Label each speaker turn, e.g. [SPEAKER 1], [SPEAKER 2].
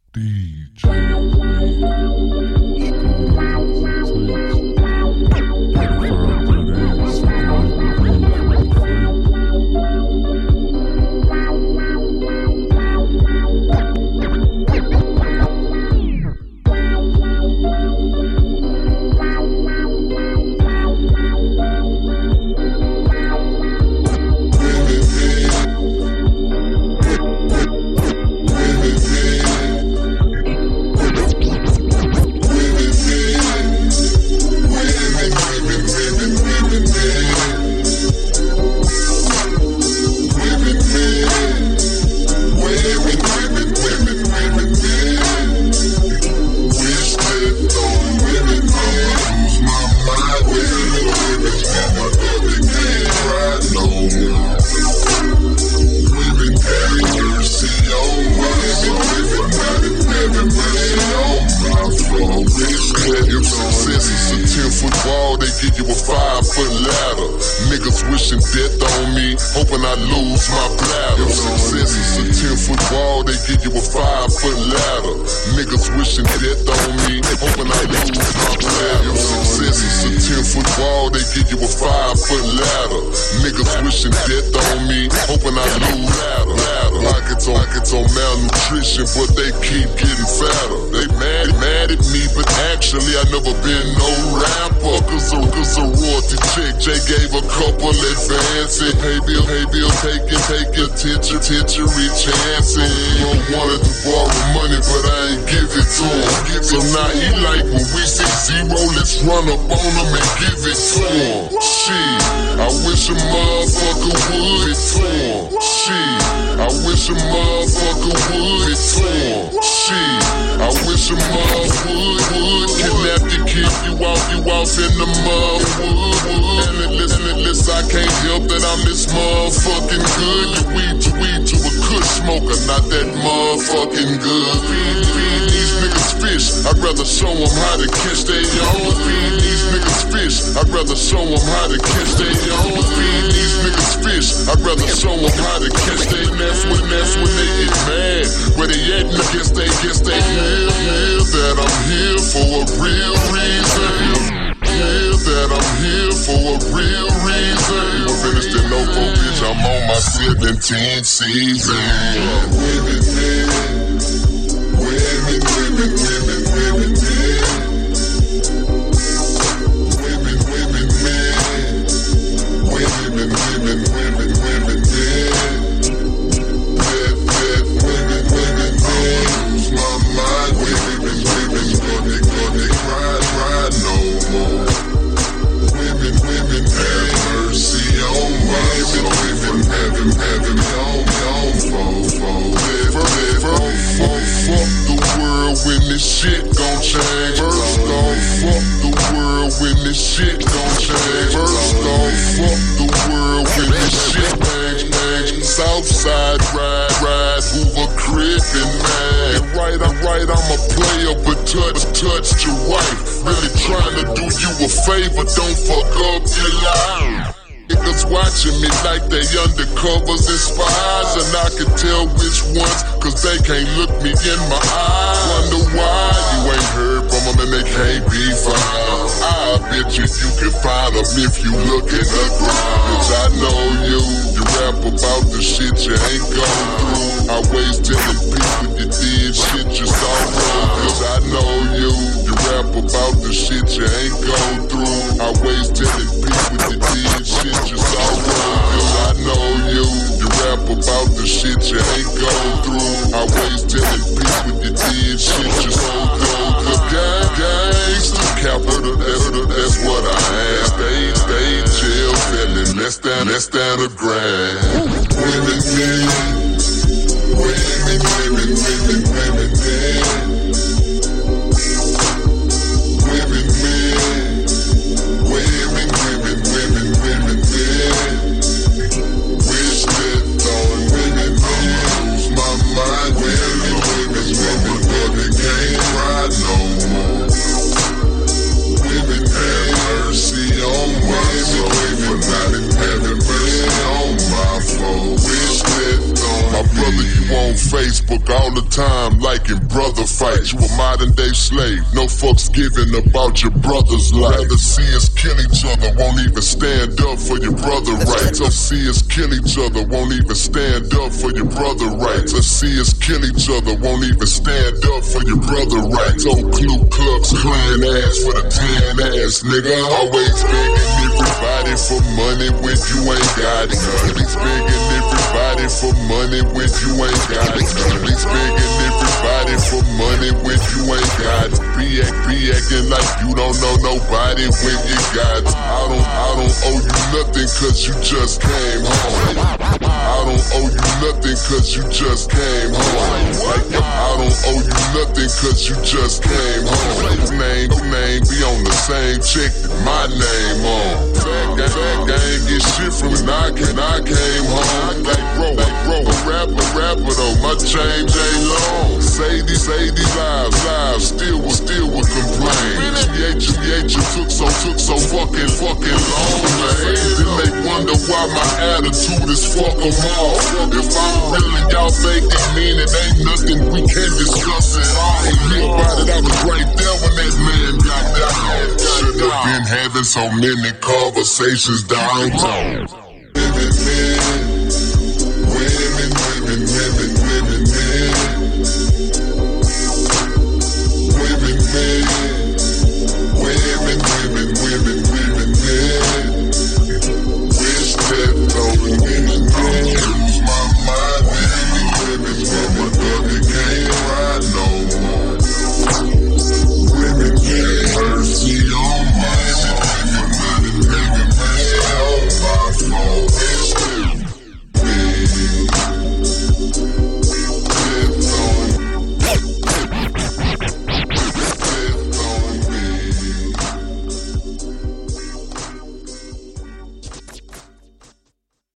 [SPEAKER 1] Run up on him and give it to him. Shit, I wish a motherfucker would to him. Shit, I wish a motherfucker would to him. Shit, I wish a motherfucker would kidnap you, kick you off in the mud. And listen, I can't help that I'm this motherfucking good. You weed to a kush smoker, not that motherfucking good. Feed these niggas fish, I'd rather show them how to catch their own. Feed these niggas fish, I'd rather show them how to catch their own. Feed these niggas fish, I'd rather show them how to catch their that's when they get mad. Where they at, and I guess they hear that I'm here for a real reason. Hear that I'm here for a real reason. Finished in no bitch, I'm on my 17th season. Shit gon' change. First gon' fuck the world when this shit gon' change. First gon' fuck the world when this shit change. Southside ride, Hoover crippin' man. Right, I'm a player, but touched your wife. Really trying to do you a favor, don't fuck up your life. Niggas watching me like they undercovers and spies, and I can tell which ones, cause they can't look me in my eyes. Wonder why you ain't heard from them and they can't be found. I bet you can find them if you look in the ground. Bitch, I know you rap about the shit you ain't gone through. Always telling people you did shit you saw wrong. Cause I know you rap about the shit you ain't gone through. Always telling people you did shit you saw wrong. Cause I know you rap about the shit you ain't gone through. Always telling people you did shit you saw wrong. Cause gangsta capital, that's what I am. Stay jail felon, less than a grand. Women, Facebook all the time, liking brother brother fight. You a modern day slave, no fucks given about your brother's life. Rather see us kill each other, won't even stand up for your brother rights. Let's see us kill each other, won't even stand up for your brother rights. Let's see us kill each other, won't even stand up for your brother rights. Old Ku Klux Klan ass for the tan ass, nigga. Always begging everybody for money when you ain't got it. He's begging everybody for money when you ain't got it. He's begging everybody for money when you ain't got it. Be acting like you don't know nobody when you got it. I don't owe you nothing cause you just came home. I don't owe you nothing cause you just came home. I don't owe you nothing cause you just came home. Name be on the same check that my name on. Fact, I ain't get shit from when I came home. Like bro, rapper though, my change ain't long. Say these lives, still would complain. You took so fucking long, man. It make wonder why my attitude is fuck 'em all. If I'm real and y'all fake it, mean it ain't nothing we can discuss at all. Hear about it, I was right there when that man got down. Should've been having so many conversations downtown.